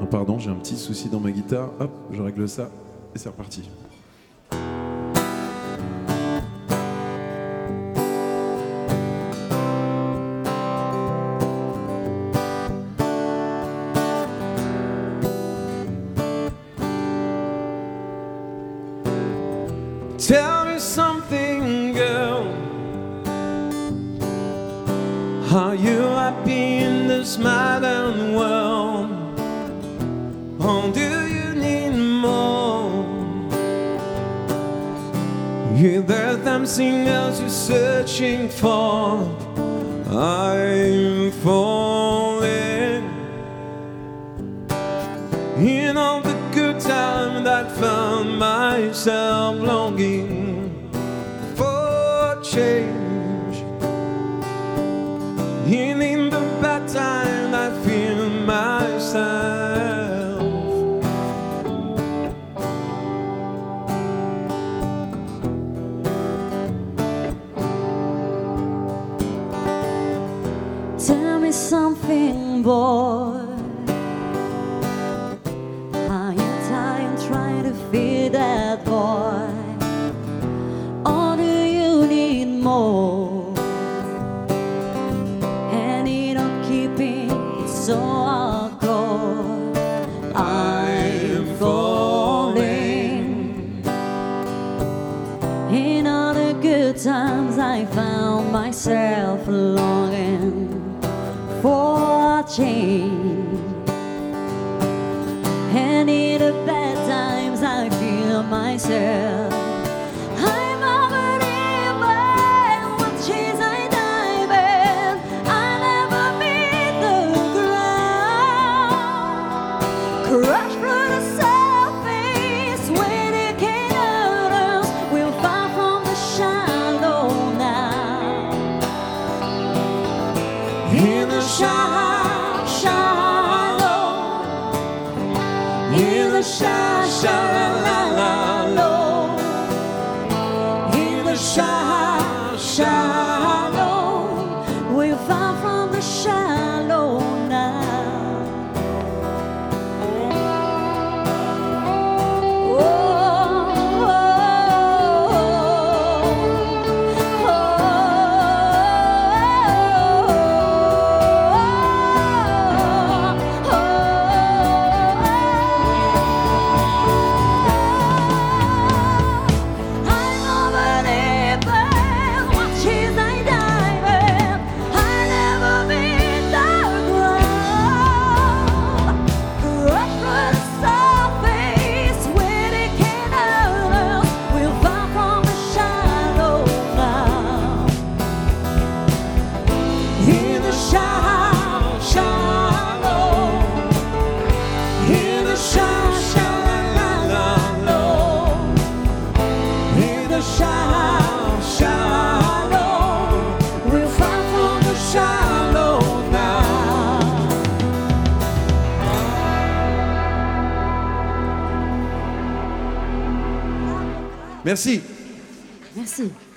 Pardon, j'ai un petit souci dans ma guitare. Hop, je règle ça et c'est reparti. Tell me something, girl. Are you happy in this modern world? Or do you need more? Is there something else you're searching for? I'm falling in all the good times I found myself longing for change. And in the bad times I feel myself. Tell me something, boy. Are you tired trying to feed that boy? Or do you need more? And you don't keeping it so hardcore. I'm falling. In all the good times I found myself longing for change. And in the bad times I feel myself. I'm overleaping, what cheese I dive in. I never meet the ground. Crush through the surface when it can't hurt us. We'll fall from the shallow now. In the shallow. In the shallow, in the shallow, we're far from the shallow now. Merci. Merci.